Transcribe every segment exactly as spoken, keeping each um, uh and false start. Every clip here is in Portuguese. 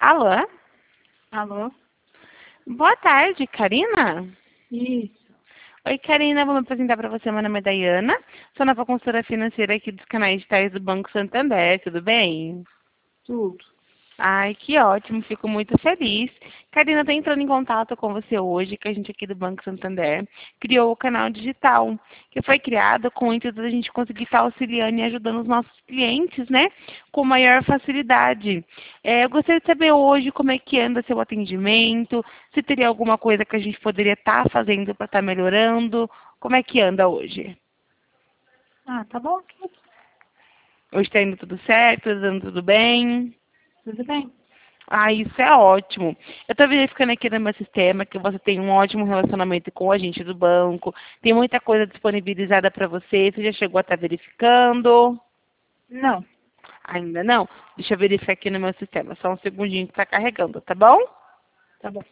Alô? Alô? Boa tarde, Karina? Isso. Oi, Karina, vou me apresentar para você. Meu nome é Dayana, sou nova consultora financeira aqui dos canais digitais do Banco Santander, tudo bem? Tudo. Ai, que ótimo, fico muito feliz. Karina, estou entrando em contato com você hoje, que a gente aqui do Banco Santander criou o canal digital, que foi criado com o intuito da gente conseguir estar auxiliando e ajudando os nossos clientes, né, com maior facilidade. É, eu gostaria de saber hoje como é que anda seu atendimento, se teria alguma coisa que a gente poderia estar fazendo para estar melhorando, como é que anda hoje? Ah, tá bom. Hoje está indo tudo certo, está dando tudo bem? Tudo bem. Ah, isso é ótimo. Eu estou verificando aqui no meu sistema que você tem um ótimo relacionamento com a gente do banco. Tem muita coisa disponibilizada para você. Você já chegou a estar verificando? Não. Ainda não? Deixa eu verificar aqui no meu sistema. Só um segundinho que está carregando, tá bom? Tá bom.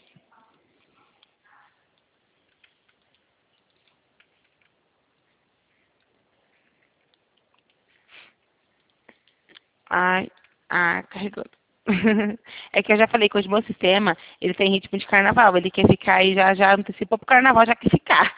Ai, ah, carregando. É que eu já falei que hoje o meu sistema, ele tem ritmo de carnaval. Ele quer ficar e já, já antecipou pro carnaval, já quer ficar.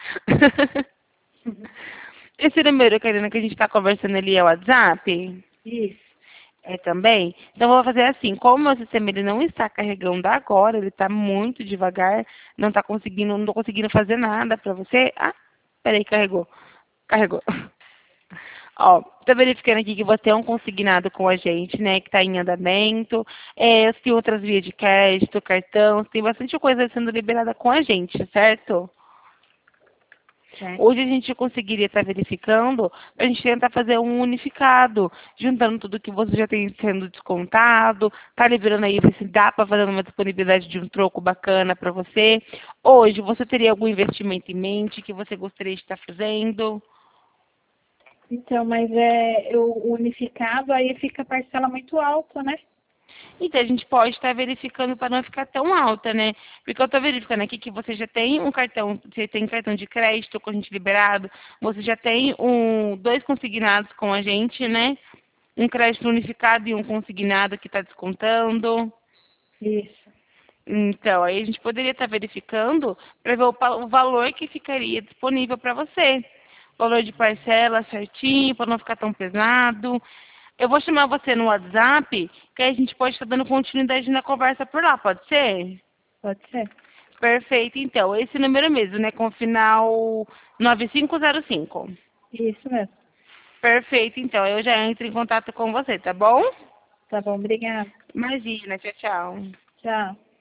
Esse número, Karina, que a gente está conversando ali é o WhatsApp? Isso. É também? Então, eu vou fazer assim, como o meu sistema ele não está carregando agora, ele está muito devagar, não está conseguindo, não estou conseguindo fazer nada para você. Ah, peraí, carregou. Carregou. Ó, tô verificando aqui que você é um consignado com a gente, né, que está em andamento. É, tem outras vias de crédito, cartão, tem bastante coisa sendo liberada com a gente, certo? Certo. Hoje a gente conseguiria estar verificando, a gente tentar fazer um unificado, juntando tudo que você já tem sendo descontado, tá liberando aí, ver se dá para fazer uma disponibilidade de um troco bacana para você. Hoje, você teria algum investimento em mente que você gostaria de estar fazendo? Então, mas é eu unificado, aí fica a parcela muito alta, né? Então, a gente pode estar verificando para não ficar tão alta, né? Porque eu estou verificando aqui que você já tem um cartão, você tem cartão de crédito com a gente liberado, você já tem um, dois consignados com a gente, né? Um crédito unificado e um consignado que está descontando. Isso. Então, aí a gente poderia estar verificando para ver o, pa- o valor que ficaria disponível para você. Valor de parcela certinho, para não ficar tão pesado. Eu vou chamar você no WhatsApp, que aí a gente pode estar dando continuidade na conversa por lá, pode ser? Pode ser? Perfeito, então. Esse número mesmo, né? Com o final nove cinco zero cinco. Isso mesmo. Perfeito, então. Eu já entro em contato com você, tá bom? Tá bom, obrigada. Imagina, tchau, tchau. Tchau.